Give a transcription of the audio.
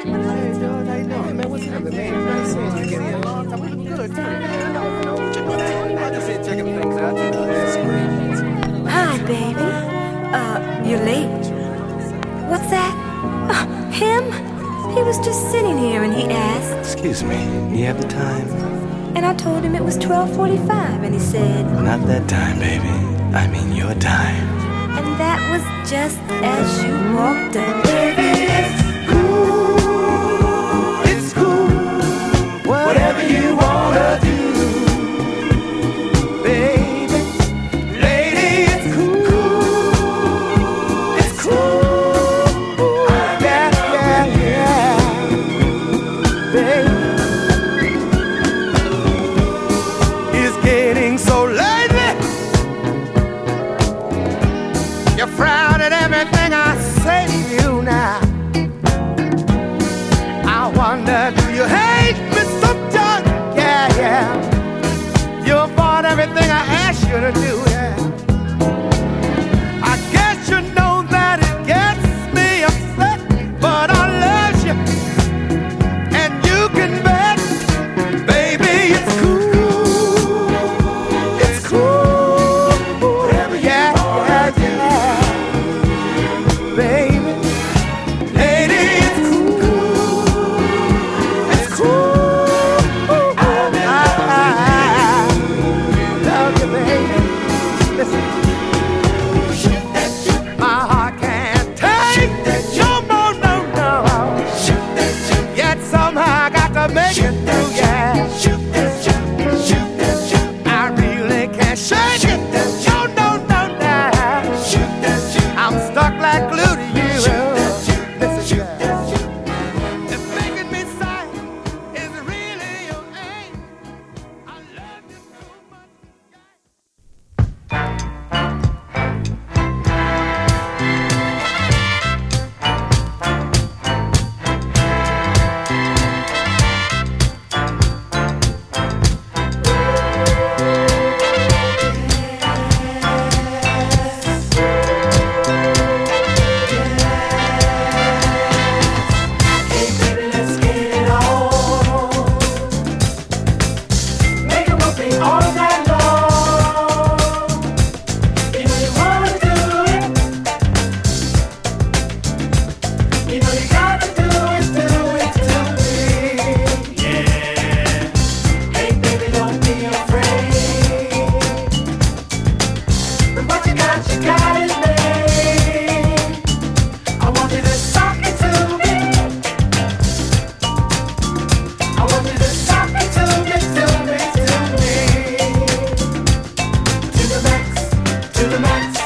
Hey, George, how you doing? Man, what's happening, man? Nice seeing you again. A long time. We look good, too. I just ain't checking things out, you know. That's great. Hi, baby. You're late. What's that? Him? He was just sitting here and he asked. Excuse me, you have the time? And I told him it was 12:45 and he said, Not that time, baby. I mean your time. and that was just as you walked up. Baby, it's cool. It's cool. Whatever you wanna do. Baby, lady, it's cool. It's cool. Yeah, yeah, yeah. Baby, it's getting so lately. You frown at everything I say to you now. I wonder, do you hate me sometimes? Yeah, yeah. You avoid everything I ask you to do, yeah. I guess you know that it gets me upset, but I love you, and you can bet, baby, it's cool. It's cool. Whatever you want to do. Baby, lady, it's cool. It's cool. I love you, baby. Listen, my heart can't take no more, no, no. Yet somehow I got to make it through, yeah. I really can't shake it. No, no, no, no. I'm stuck like glue to you. Listen, girl. It's making me sigh. Is it really your aim? I love you so much. To the max.